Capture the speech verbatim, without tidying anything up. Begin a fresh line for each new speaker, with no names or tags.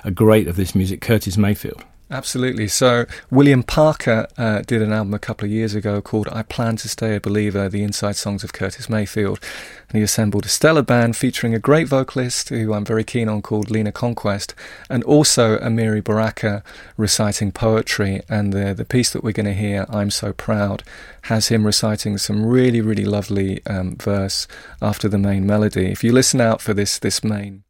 a great of this music, Curtis Mayfield.
Absolutely. So William Parker uh, did an album a couple of years ago called I Plan to Stay a Believer, the inside songs of Curtis Mayfield. And he assembled a stellar band featuring a great vocalist who I'm very keen on called Lena Conquest, and also Amiri Baraka reciting poetry. And the, the piece that we're going to hear, I'm So Proud, has him reciting some really, really lovely um, verse after the main melody. If you listen out for this, this main